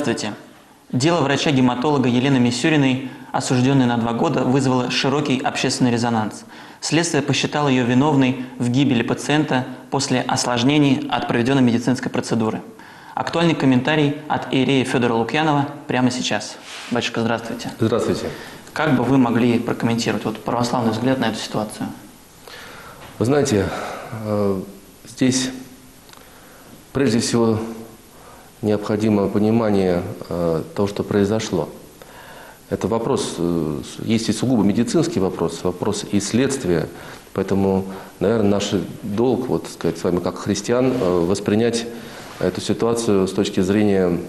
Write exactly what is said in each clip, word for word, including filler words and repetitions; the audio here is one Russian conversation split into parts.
Здравствуйте. Дело врача-гематолога Елены Мисюриной, осужденной на два года, вызвало широкий общественный резонанс. Следствие посчитало ее виновной в гибели пациента после осложнений от проведенной медицинской процедуры. Актуальный комментарий от иерея Федора Лукьянова прямо сейчас. Батюшка, здравствуйте. Здравствуйте. Как бы вы могли прокомментировать вот православный взгляд на эту ситуацию? Вы знаете, здесь прежде всего необходимо понимание того, что произошло. Это вопрос, есть и сугубо медицинский вопрос, вопрос и следствия. Поэтому, наверное, наш долг, вот сказать, с вами как христиан, воспринять эту ситуацию с точки зрения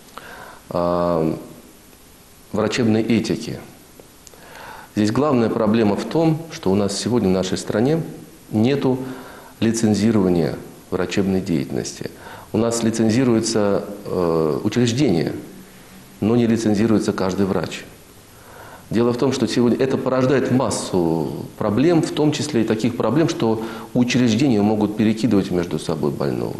врачебной этики. Здесь главная проблема в том, что у нас сегодня в нашей стране нету лицензирования врачебной деятельности. У нас лицензируется э, учреждение, но не лицензируется каждый врач. Дело в том, что сегодня это порождает массу проблем, в том числе и таких проблем, что учреждения могут перекидывать между собой больного,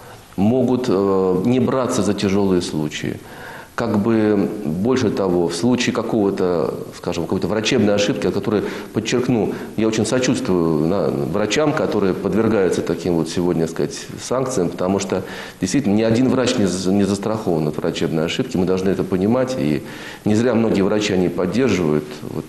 могут э, не браться за тяжелые случаи. Как бы, больше того, в случае какого-то, скажем, какой-то врачебной ошибки, от которой, подчеркну, я очень сочувствую на, врачам, которые подвергаются таким вот сегодня, сказать, санкциям, потому что действительно ни один врач не, не застрахован от врачебной ошибки, мы должны это понимать, и не зря многие врачи, они поддерживают вот,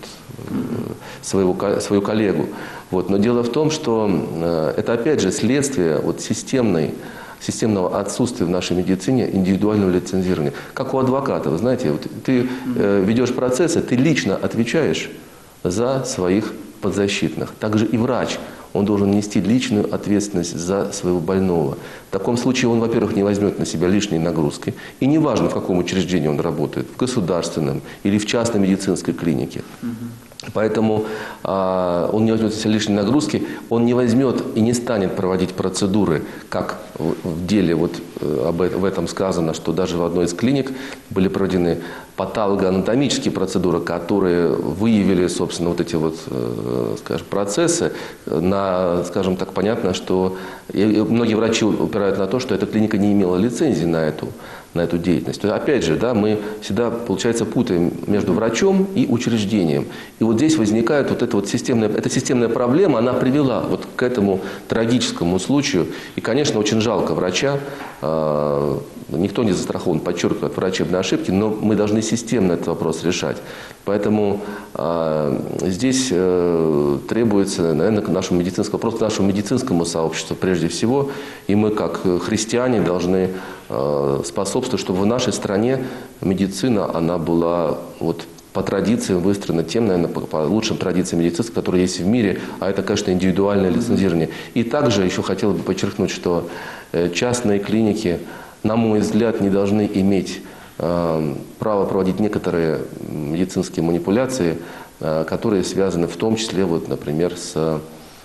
своего, свою коллегу. Вот. Но дело в том, что это опять же следствие вот, системной, системного отсутствия в нашей медицине индивидуального лицензирования. Как у адвоката, вы знаете, вот ты э, ведешь процессы, ты лично отвечаешь за своих подзащитных. Также и врач, он должен нести личную ответственность за своего больного. В таком случае он, во-первых, не возьмет на себя лишние нагрузки. И неважно, в каком учреждении он работает, в государственном или в частной медицинской клинике. Поэтому а, он не возьмет на себя лишние нагрузки, он не возьмет и не станет проводить процедуры, как в, в деле вот, об этом, в этом сказано, что даже в одной из клиник были проведены патологоанатомические процедуры, которые выявили, собственно, вот эти вот, э, скажем, процессы. На, скажем так, понятно, что и многие врачи упирают на то, что эта клиника не имела лицензии на эту, на эту деятельность. То есть, опять же, да, мы всегда, получается, путаем между врачом и учреждением. И вот здесь возникает вот эта вот системная, эта системная проблема, она привела вот к этому трагическому случаю. И, конечно, очень жалко врача. Э, никто не застрахован, подчеркиваю, от врачебной ошибки, но мы должны системно этот вопрос решать. Поэтому э, здесь э, требуется, наверное, к нашему медицинскому, вопрос к нашему медицинскому сообществу прежде всего. И мы, как христиане, должны э, способствовать, чтобы в нашей стране медицина, она была вот, по традициям выстроена тем, наверное, по, по лучшим традициям медицинских, которые есть в мире, а это, конечно, индивидуальное лицензирование. И также еще хотел бы подчеркнуть, что э, частные клиники, на мой взгляд, не должны иметь э, право проводить некоторые медицинские манипуляции, э, которые связаны в том числе, вот, например, с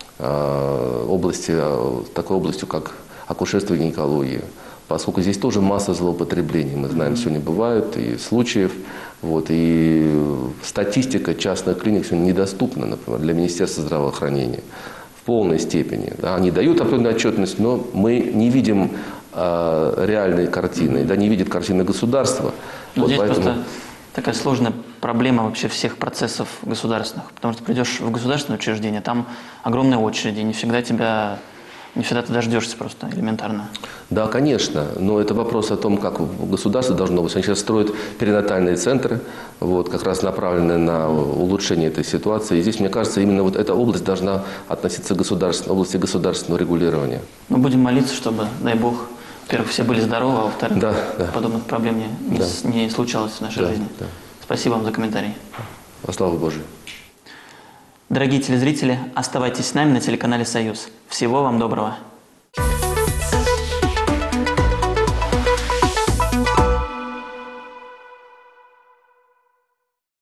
э, областью, такой областью, как акушерство и гинекология. Поскольку здесь тоже масса злоупотреблений, мы знаем, сегодня бывают и случаев, вот, и статистика частных клиник сегодня недоступна, например, для Министерства здравоохранения в полной степени. Да, они дают определенную отчетность, но мы не видим э, реальной картины, да, не видит картины государства. Вот здесь поэтому... просто такая сложная проблема вообще всех процессов государственных, потому что придешь в государственное учреждение, там огромные очереди, не всегда тебя... Не всегда ты дождешься просто, элементарно. Да, конечно, но это вопрос о том, как государство должно быть. Они сейчас строят перинатальные центры, вот, как раз направленные на улучшение этой ситуации. И здесь, мне кажется, именно вот эта область должна относиться к государственной области государственного регулирования. Мы будем молиться, чтобы, дай Бог, во-первых, все были здоровы, а во-вторых, да, да. подобных проблем не, да. не случалось в нашей да, жизни. Да. Спасибо вам за комментарий. Во славу Божию. Дорогие телезрители, оставайтесь с нами на телеканале «Союз». Всего вам доброго.